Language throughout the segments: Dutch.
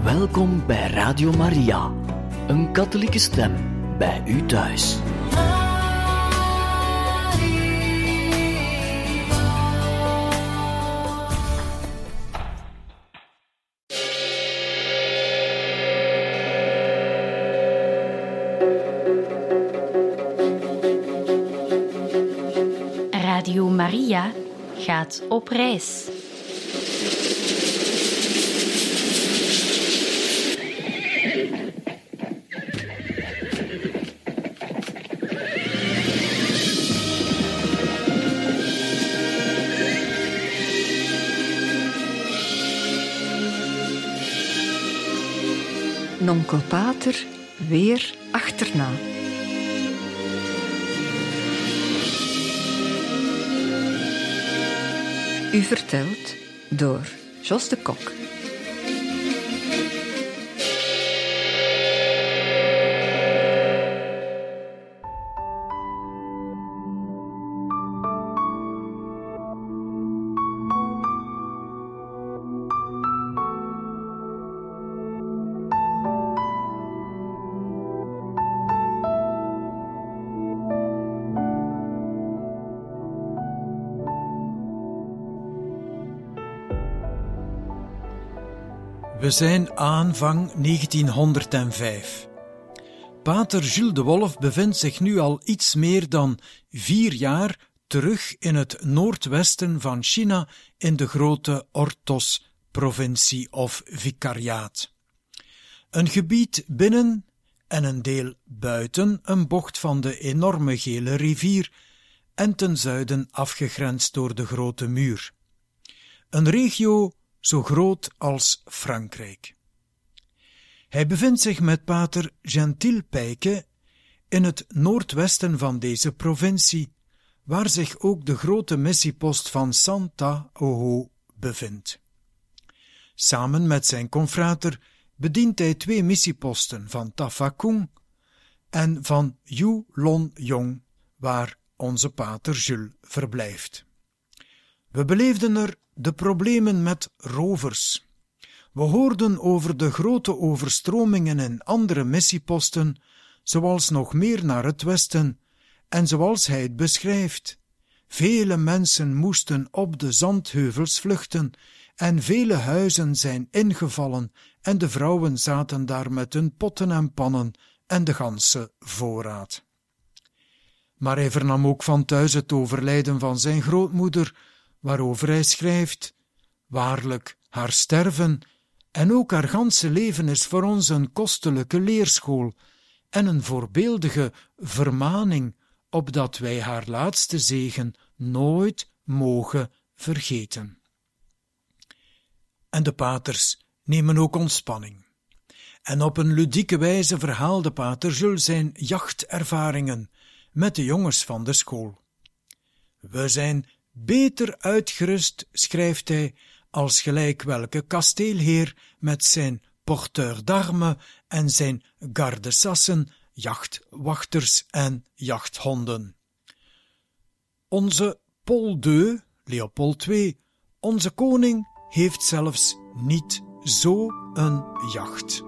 Welkom bij Radio Maria, een katholieke stem bij u thuis. Radio Maria gaat op reis. Nonkel Pater weer achterna. U vertelt door Jos de Kok. We zijn aanvang 1905. Pater Jules de Wolf bevindt zich nu al iets meer dan 4 jaar terug in het noordwesten van China in de grote Ordos-provincie of vicariaat. Een gebied binnen en een deel buiten een bocht van de enorme Gele rivier en ten zuiden afgegrensd door de Grote Muur. Een regio zo groot als Frankrijk. Hij bevindt zich met pater Gentil Pijke in het noordwesten van deze provincie, waar zich ook de grote missiepost van Santa Oho bevindt. Samen met zijn confrater bedient hij 2 missieposten van Tafakung en van Yulon-yong, waar onze pater Jules verblijft. We beleefden er de problemen met rovers. We hoorden over de grote overstromingen in andere missieposten, zoals nog meer naar het westen, en zoals hij het beschrijft. Vele mensen moesten op de zandheuvels vluchten, en vele huizen zijn ingevallen, en de vrouwen zaten daar met hun potten en pannen en de ganse voorraad. Maar hij vernam ook van thuis het overlijden van zijn grootmoeder, waarover hij schrijft: waarlijk, haar sterven en ook haar ganse leven is voor ons een kostelijke leerschool en een voorbeeldige vermaning, opdat wij haar laatste zegen nooit mogen vergeten. En de paters nemen ook ontspanning. En op een ludieke wijze verhaalde pater Jules zijn jachtervaringen met de jongens van de school. We zijn beter uitgerust, schrijft hij, als gelijk welke kasteelheer met zijn porteur d'armes en zijn gardesassen, jachtwachters en jachthonden. Onze Paul II, Leopold II, onze koning, heeft zelfs niet zo een jacht.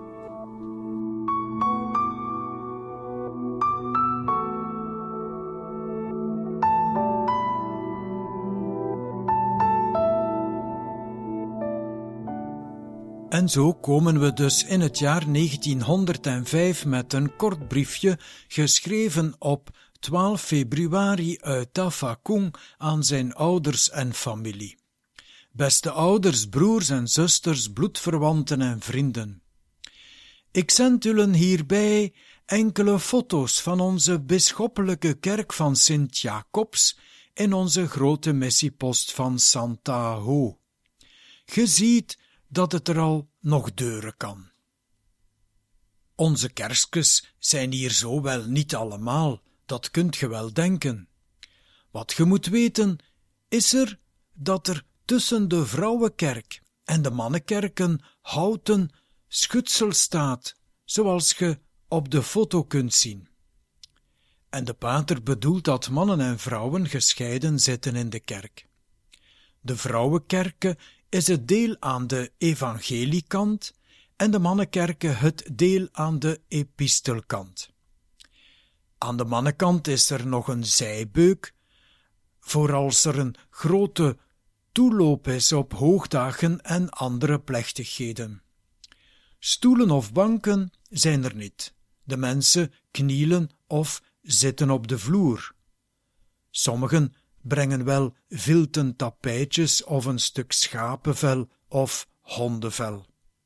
En zo komen we dus in het jaar 1905 met een kort briefje, geschreven op 12 februari uit Tafakung aan zijn ouders en familie. Beste ouders, broers en zusters, bloedverwanten en vrienden. Ik zend u hierbij enkele foto's van onze bisschoppelijke kerk van Sint-Jacobs in onze grote missiepost van Santa Ho. Ge ziet dat het er al nog deuren kan. Onze kerkjes zijn hier zo wel niet allemaal, dat kunt ge wel denken. Wat ge moet weten, is dat er tussen de vrouwenkerk en de mannenkerken houten schutsel staat, zoals ge op de foto kunt zien. En de pater bedoelt dat mannen en vrouwen gescheiden zitten in de kerk. De vrouwenkerken is het deel aan de evangeliekant en de mannenkerken het deel aan de epistelkant. Aan de mannenkant is er nog een zijbeuk, voor als er een grote toeloop is op hoogdagen en andere plechtigheden. Stoelen of banken zijn er niet. De mensen knielen of zitten op de vloer. Sommigen brengen wel vilten tapijtjes of een stuk schapenvel of hondenvel.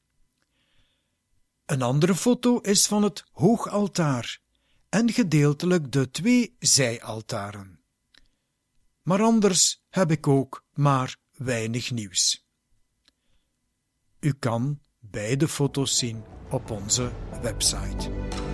Een andere foto is van het hoogaltaar en gedeeltelijk de 2 zijaltaren. Maar anders heb ik ook maar weinig nieuws. U kan beide foto's zien op onze website.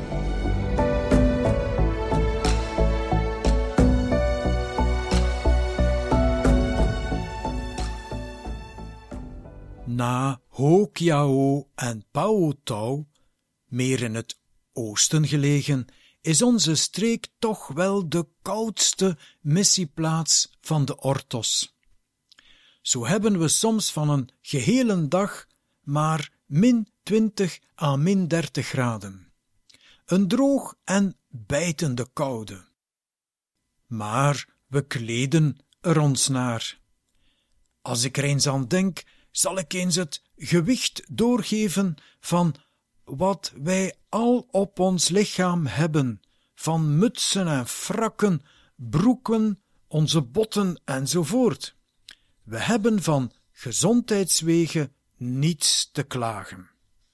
Na Ho Kiao en Pao Tau, meer in het oosten gelegen, is onze streek toch wel de koudste missieplaats van de Orthos. Zo hebben we soms van een gehele dag maar -20 à -30 graden. Een droog en bijtende koude. Maar we kleden er ons naar. Als ik er eens aan denk, zal ik eens het gewicht doorgeven van wat wij al op ons lichaam hebben, van mutsen en frakken, broeken, onze botten enzovoort. We hebben van gezondheidswege niets te klagen.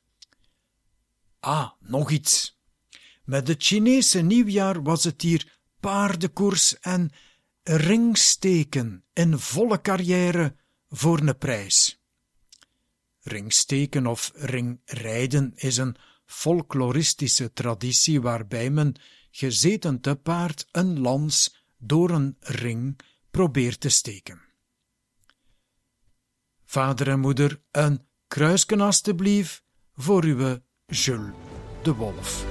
Nog iets. Met het Chinese nieuwjaar was het hier paardenkoers en ringsteken in volle carrière voor een prijs. Ringsteken of ringrijden is een folkloristische traditie waarbij men gezeten te paard een lans door een ring probeert te steken. Vader en moeder, een kruisken alstublieft voor uw Jules de Wolf.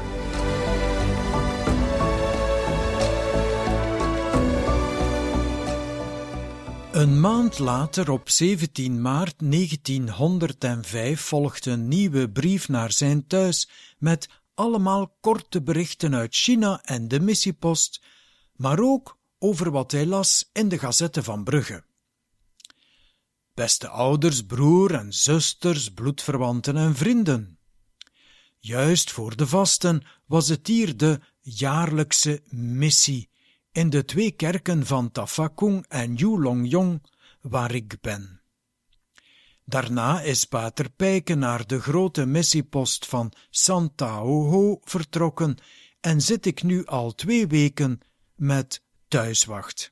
Een maand later, op 17 maart 1905, volgt een nieuwe brief naar zijn thuis met allemaal korte berichten uit China en de missiepost, maar ook over wat hij las in de Gazette van Brugge. Beste ouders, broer en zusters, bloedverwanten en vrienden. Juist voor de vasten was het hier de jaarlijkse missie in de 2 kerken van Tafakung en Yulongyong, waar ik ben. Daarna is pater Pijke naar de grote missiepost van Santaoho vertrokken en zit ik nu al 2 weken met thuiswacht.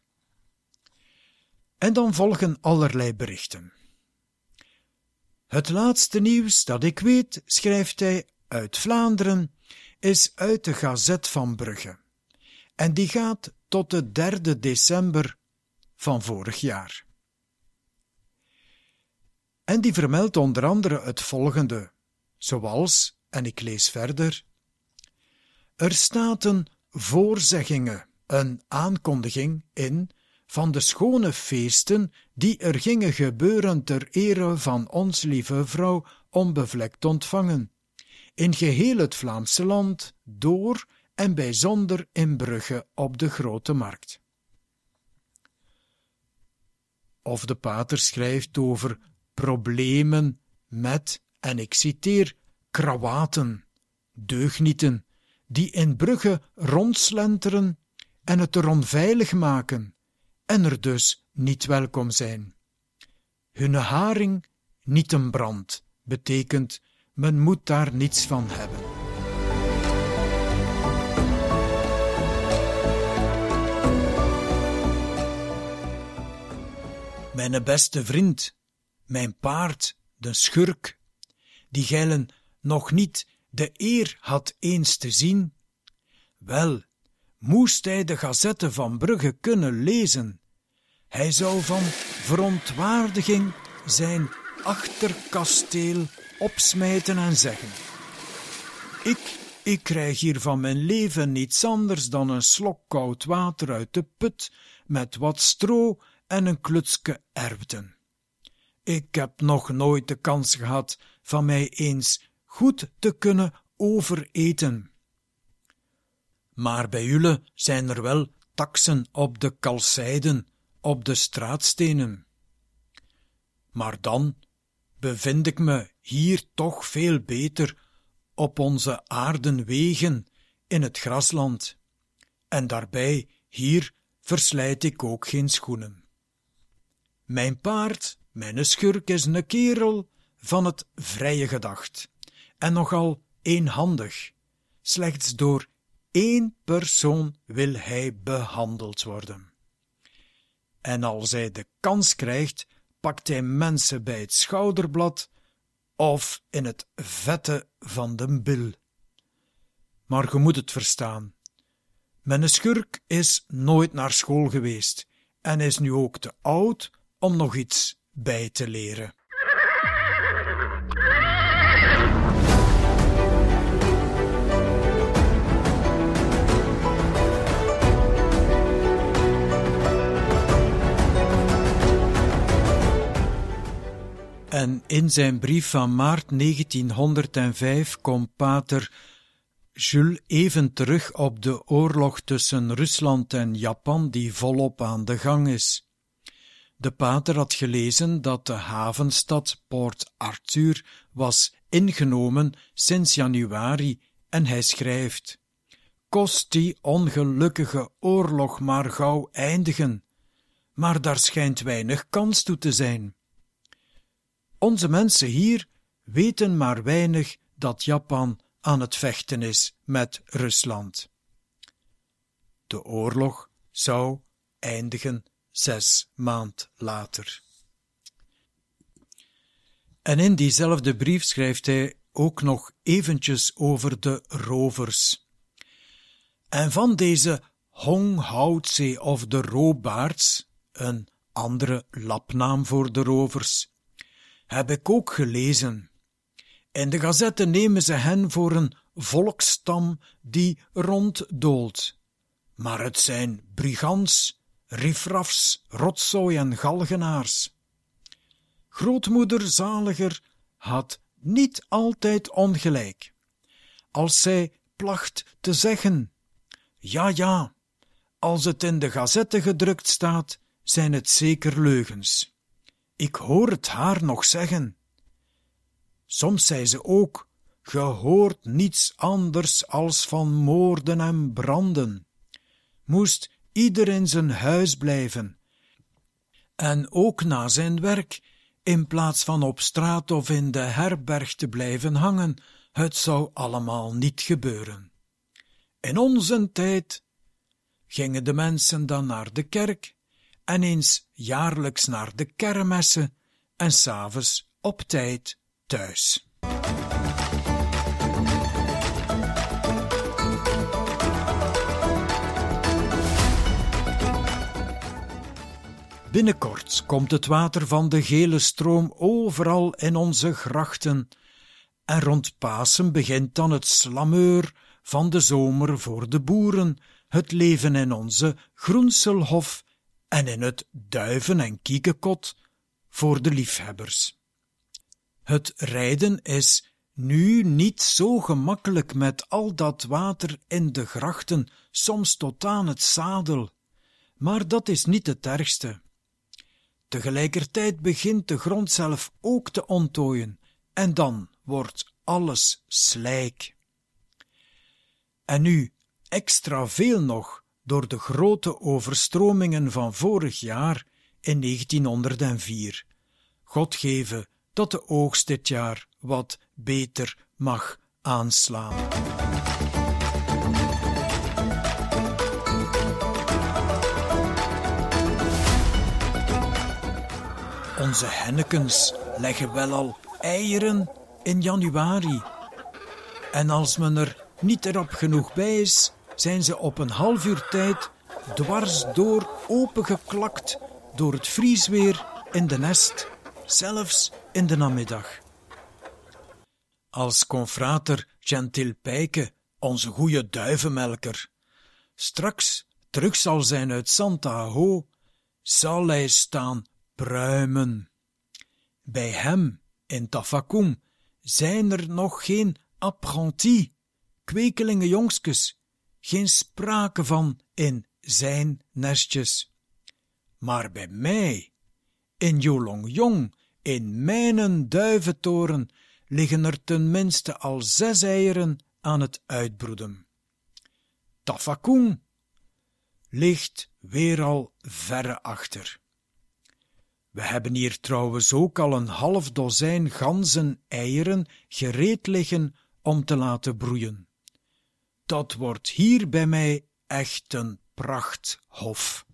En dan volgen allerlei berichten. Het laatste nieuws dat ik weet, schrijft hij, uit Vlaanderen, is uit de Gazette van Brugge. En die gaat tot de 3e december van vorig jaar. En die vermeldt onder andere het volgende, zoals, en ik lees verder, er staat voorzeggingen, een aankondiging in van de schone feesten die er gingen gebeuren ter ere van ons lieve vrouw onbevlekt ontvangen, in geheel het Vlaamse land, door en bijzonder in Brugge op de Grote Markt. Of de pater schrijft over problemen met, en ik citeer, krawaten, deugnieten, die in Brugge rondslenteren en het er onveilig maken, en er dus niet welkom zijn. Hunne haring niet een brand, betekent, men moet daar niets van hebben. Mijn beste vriend, mijn paard, de schurk, die gijlen nog niet de eer had eens te zien, wel, moest hij de Gazette van Brugge kunnen lezen. Hij zou van verontwaardiging zijn achterkasteel opsmijten en zeggen: Ik krijg hier van mijn leven niets anders dan een slok koud water uit de put met wat stro en een klutsje erwten. Ik heb nog nooit de kans gehad van mij eens goed te kunnen overeten. Maar bij jullie zijn er wel taksen op de kalsijden, op de straatstenen. Maar dan bevind ik me hier toch veel beter op onze aardenwegen in het grasland. En daarbij, hier verslijt ik ook geen schoenen. Mijn paard, mijn schurk, is een kerel van het vrije gedacht en nogal eenhandig. Slechts door 1 persoon wil hij behandeld worden. En als hij de kans krijgt, pakt hij mensen bij het schouderblad of in het vette van de bil. Maar je moet het verstaan. Mijn schurk is nooit naar school geweest en is nu ook te oud om nog iets bij te leren. En in zijn brief van maart 1905 komt pater Jules even terug op de oorlog tussen Rusland en Japan die volop aan de gang is. De pater had gelezen dat de havenstad Port Arthur was ingenomen sinds januari en hij schrijft: kost die ongelukkige oorlog maar gauw eindigen, maar daar schijnt weinig kans toe te zijn. Onze mensen hier weten maar weinig dat Japan aan het vechten is met Rusland. De oorlog zou eindigen 6 maanden later. En in diezelfde brief schrijft hij ook nog eventjes over de rovers. En van deze Hong Houtsé of de roofbaards, een andere lapnaam voor de rovers, heb ik ook gelezen. In de gazetten nemen ze hen voor een volksstam die ronddoolt. Maar het zijn brigands, riffraffs, rotzooi en galgenaars. Grootmoeder Zaliger had niet altijd ongelijk, als zij placht te zeggen: ja, als het in de gazetten gedrukt staat, zijn het zeker leugens. Ik hoor het haar nog zeggen. Soms zei ze ook: ge hoort niets anders als van moorden en branden. Moest ieder in zijn huis blijven. En ook na zijn werk, in plaats van op straat of in de herberg te blijven hangen, het zou allemaal niet gebeuren. In onze tijd gingen de mensen dan naar de kerk en eens jaarlijks naar de kermessen en 's avonds op tijd thuis. Binnenkort komt het water van de gele stroom overal in onze grachten en rond Pasen begint dan het slameur van de zomer voor de boeren, het leven in onze Groenselhof en in het duiven- en kiekekot voor de liefhebbers. Het rijden is nu niet zo gemakkelijk met al dat water in de grachten, soms tot aan het zadel, maar dat is niet het ergste. Tegelijkertijd begint de grond zelf ook te onttooien en dan wordt alles slijk. En nu extra veel nog door de grote overstromingen van vorig jaar in 1904. God geve dat de oogst dit jaar wat beter mag aanslaan. Onze hennekens leggen wel al eieren in januari. En als men er niet erop genoeg bij is, zijn ze op een half uur tijd dwars door opengeklakt door het vriesweer in de nest, zelfs in de namiddag. Als confrater Gentil Pijke, onze goeie duivenmelker, straks terug zal zijn uit Santa Ho, zal hij staan pruimen. Bij hem, in Tafakum, zijn er nog geen apprentis, kwekelinge jongskes, geen sprake van in zijn nestjes. Maar bij mij, in Julongjong, in mijn duiventoren, liggen er tenminste al 6 eieren aan het uitbroeden. Tafakung ligt weer al verre achter. We hebben hier trouwens ook al een half dozijn ganzen eieren gereed liggen om te laten broeien. Dat wordt hier bij mij echt een prachthof.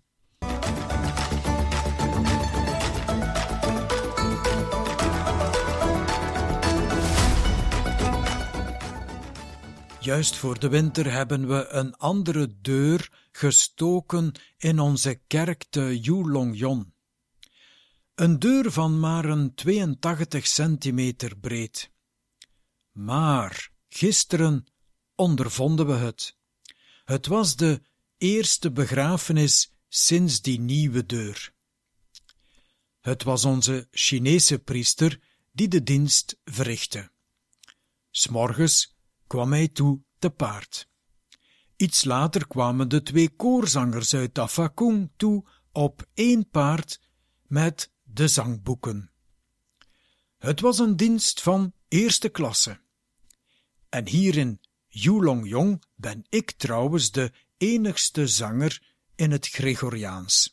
Juist voor de winter hebben we een andere deur gestoken in onze kerk te Julongjon. Een deur van maar een 82 centimeter breed. Maar gisteren ondervonden we het. Het was de eerste begrafenis sinds die nieuwe deur. Het was onze Chinese priester die de dienst verrichtte. 's Morgens kwam hij toe te paard. Iets later kwamen de 2 koorzangers uit Tafakung toe op 1 paard met de zangboeken. Het was een dienst van eerste klasse. En hier in Julongjong ben ik trouwens de enigste zanger in het Gregoriaans.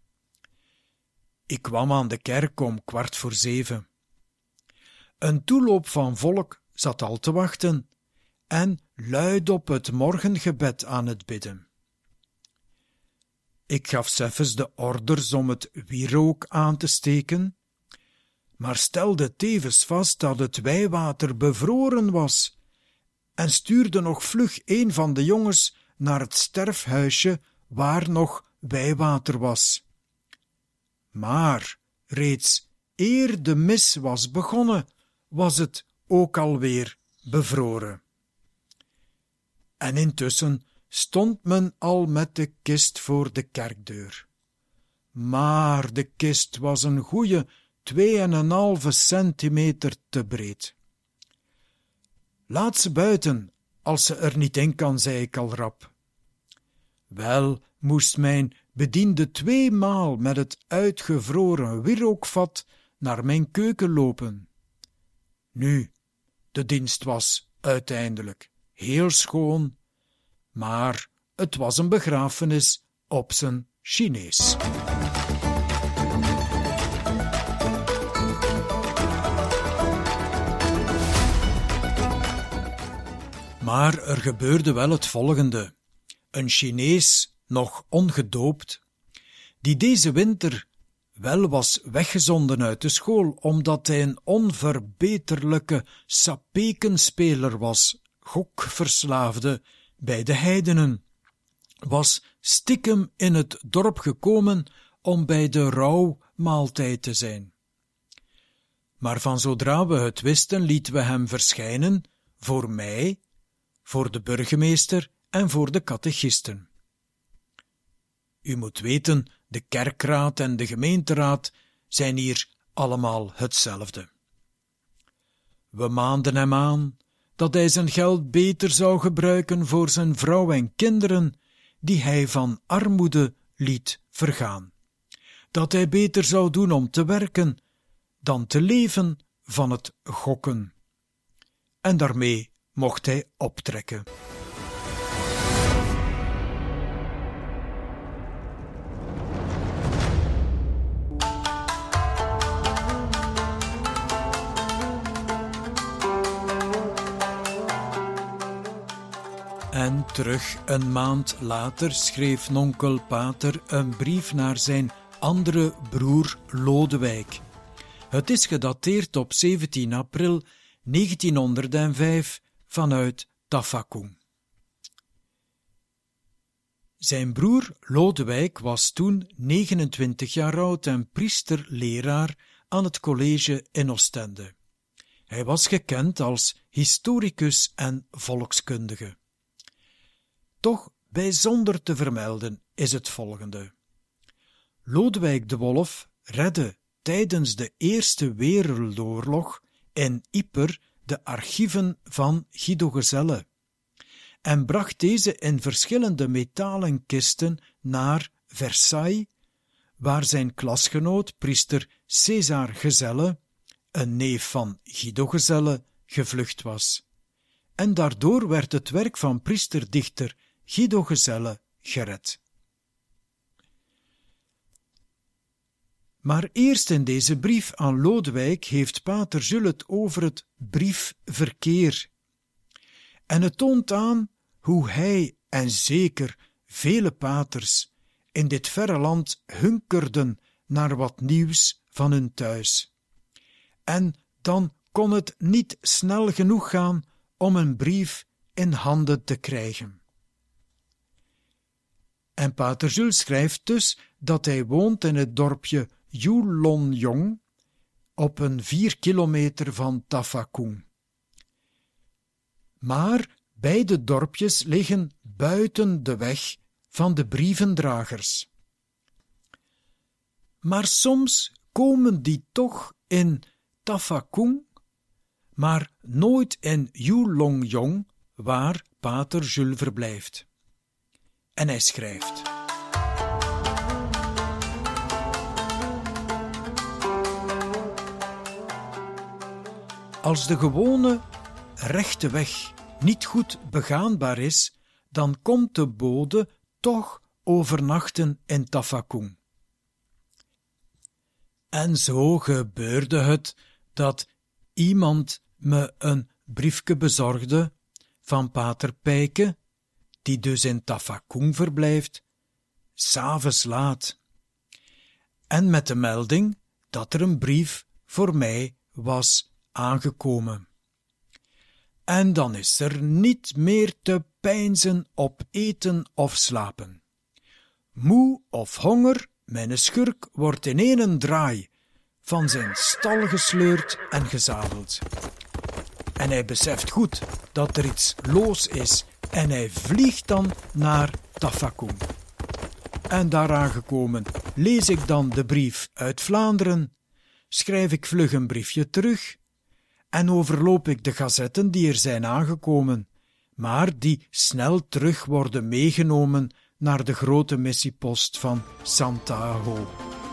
Ik kwam aan de kerk om 6:15. Een toeloop van volk zat al te wachten en luid op het morgengebed aan het bidden. Ik gaf Seffes de orders om het wierook aan te steken, maar stelde tevens vast dat het wijwater bevroren was en stuurde nog vlug een van de jongens naar het sterfhuisje waar nog wijwater was. Maar reeds eer de mis was begonnen, was het ook alweer bevroren. En intussen stond men al met de kist voor de kerkdeur. Maar de kist was een goeie 2,5 centimeter te breed. Laat ze buiten, als ze er niet in kan, zei ik al rap. Wel moest mijn bediende 2 maal met het uitgevroren wierookvat naar mijn keuken lopen. Nu, de dienst was uiteindelijk heel schoon, maar het was een begrafenis op zijn Chinees. Maar er gebeurde wel het volgende. Een Chinees, nog ongedoopt, die deze winter wel was weggezonden uit de school, omdat hij een onverbeterlijke sapekenspeler was, gokverslaafde bij de heidenen, was stiekem in het dorp gekomen om bij de rouwmaaltijd te zijn. Maar van zodra we het wisten, lieten we hem verschijnen voor mij, voor de burgemeester en voor de catechisten. U moet weten, de kerkraad en de gemeenteraad zijn hier allemaal hetzelfde. We maanden hem aan dat hij zijn geld beter zou gebruiken voor zijn vrouw en kinderen, die hij van armoede liet vergaan. Dat hij beter zou doen om te werken dan te leven van het gokken. En daarmee mocht hij optrekken. En terug een maand later schreef nonkel Pater een brief naar zijn andere broer Lodewijk. Het is gedateerd op 17 april 1905 vanuit Tafakung. Zijn broer Lodewijk was toen 29 jaar oud en priester-leraar aan het college in Oostende. Hij was gekend als historicus en volkskundige. Toch bijzonder te vermelden is het volgende. Lodewijk de Wolf redde tijdens de Eerste Wereldoorlog in Yper de archieven van Guido Gezelle en bracht deze in verschillende metalen kisten naar Versailles, waar zijn klasgenoot priester César Gezelle, een neef van Guido Gezelle, gevlucht was. En daardoor werd het werk van priesterdichter Guido Gezelle gered. Maar eerst in deze brief aan Lodewijk heeft pater Jules het over het briefverkeer. En het toont aan hoe hij en zeker vele paters in dit verre land hunkerden naar wat nieuws van hun thuis. En dan kon het niet snel genoeg gaan om een brief in handen te krijgen. En pater Jules schrijft dus dat hij woont in het dorpje Yulonyong, op een 4 kilometer van Tafakung. Maar beide dorpjes liggen buiten de weg van de brievendragers. Maar soms komen die toch in Tafakung, maar nooit in Yulonyong, waar pater Jules verblijft. En hij schrijft: als de gewone rechte weg niet goed begaanbaar is, dan komt de bode toch overnachten in Tafakung. En zo gebeurde het dat iemand me een briefje bezorgde van pater Pijke, die dus in Tafakung verblijft, 's avonds laat, en met de melding dat er een brief voor mij was aangekomen. En dan is er niet meer te peinzen op eten of slapen. Moe of honger, mijn schurk wordt in één draai van zijn stal gesleurd en gezadeld. En hij beseft goed dat er iets los is en hij vliegt dan naar Tafakung. En daar aangekomen lees ik dan de brief uit Vlaanderen, schrijf ik vlug een briefje terug en overloop ik de gazetten die er zijn aangekomen, maar die snel terug worden meegenomen naar de grote missiepost van Santiago.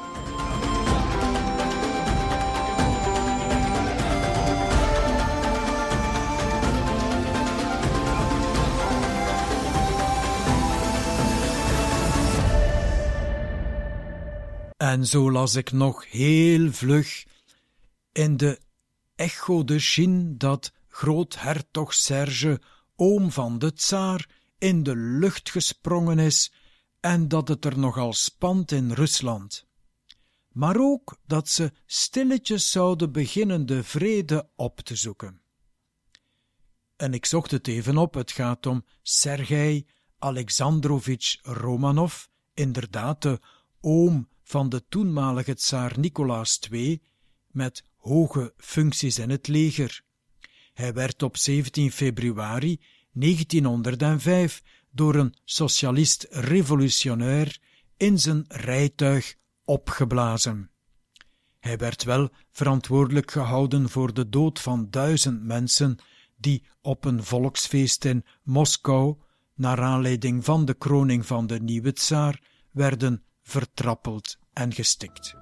En zo las ik nog heel vlug in de Echo de Chine dat groothertog Serge, oom van de tsaar, in de lucht gesprongen is en dat het er nogal spant in Rusland. Maar ook dat ze stilletjes zouden beginnen de vrede op te zoeken. En ik zocht het even op, het gaat om Sergei Alexandrovich Romanov, inderdaad de oom van de toenmalige tsaar Nicolaas II, met hoge functies in het leger. Hij werd op 17 februari 1905 door een socialist-revolutionair in zijn rijtuig opgeblazen. Hij werd wel verantwoordelijk gehouden voor de dood van 1000 mensen die op een volksfeest in Moskou, naar aanleiding van de kroning van de nieuwe tsaar, werden vertrappeld en gestikt.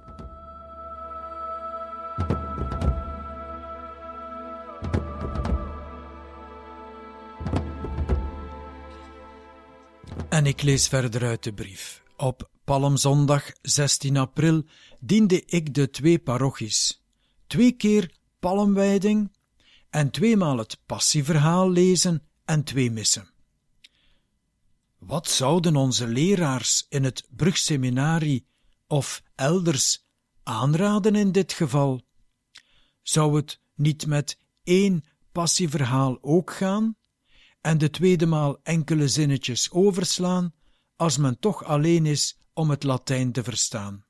En ik lees verder uit de brief. Op Palmzondag 16 april diende ik de 2 parochies, 2 keer palmwijding en 2 maal het passieverhaal lezen en 2 missen. Wat zouden onze leraars in het Brugseminarie of elders aanraden in dit geval? Zou het niet met 1 passieverhaal ook gaan en de tweede maal enkele zinnetjes overslaan, als men toch alleen is om het Latijn te verstaan?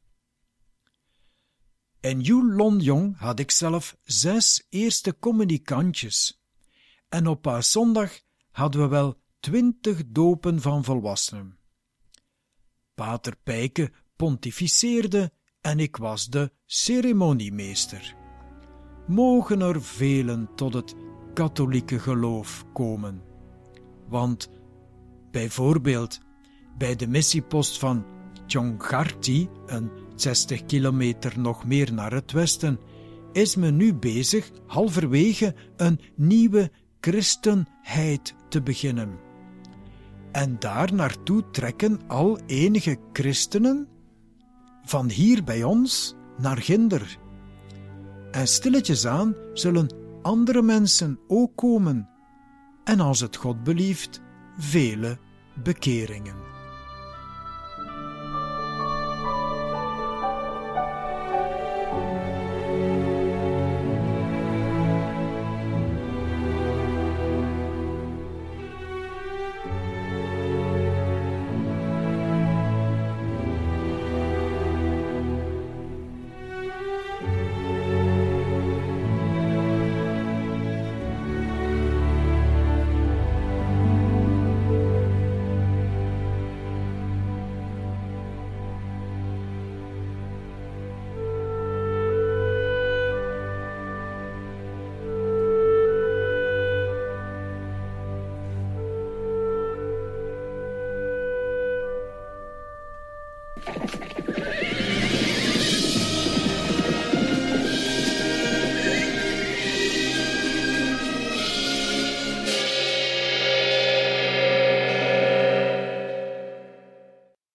In Yulonyong had ik zelf 6 eerste communicantjes en op Paaszondag hadden we wel 20 dopen van volwassenen. Pater Pijke pontificeerde en ik was de ceremoniemeester. Mogen er velen tot het katholieke geloof komen. Want bijvoorbeeld bij de missiepost van Tjonggarti, een 60 kilometer nog meer naar het westen, is men nu bezig halverwege een nieuwe christenheid te beginnen. En daar naartoe trekken al enige christenen van hier bij ons naar ginder. En stilletjes aan zullen andere mensen ook komen. En als het God belieft, vele bekeringen.